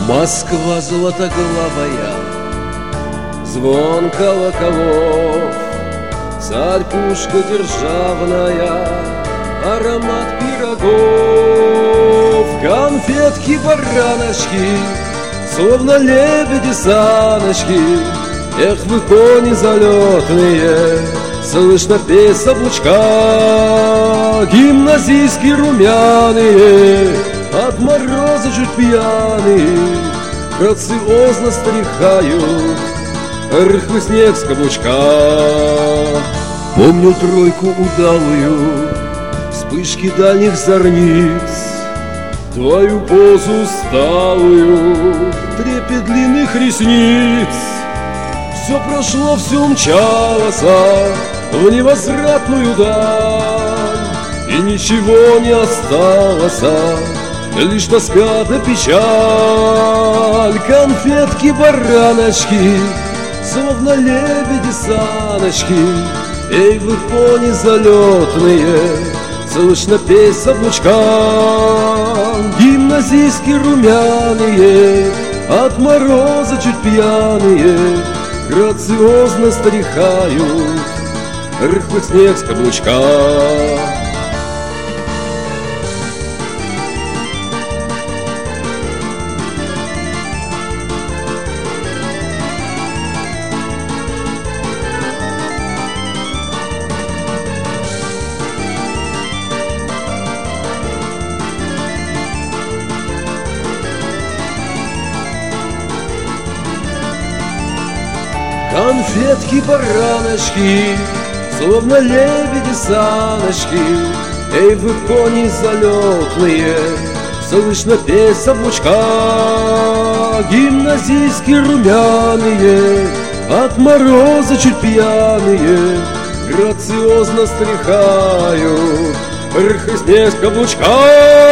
Москва золотоглавая, звон колоколов, царь-пушка державная, аромат пирогов, конфетки-бараночки, словно лебеди-саночки. Эх, вы, кони залетные, слышно петь с облучка, гимназистки румяные, от мороза чуть пьяные, грациозно стряхают рыхлый снег с каблучка. Помню тройку удалую, вспышки дальних зорниц, твою позу усталую, трепет длинных ресниц. Все прошло, все умчалось в невозвратную даль, и ничего не осталось, лишь тоска да печаль. Конфетки-бараночки, словно лебеди-саночки, эй, вы, кони залетные, слышно петь с облучка, гимназистки румяные, от мороза чуть пьяные, грациозно стряхают рыхлый снег с каблучка. Конфетки-бараночки, словно лебеди-саночки, эй, вы, кони залетные, слышно петь с облучка, гимназистки румяные, от мороза чуть пьяные, грациозно стряхают рыхлый снег с каблучка.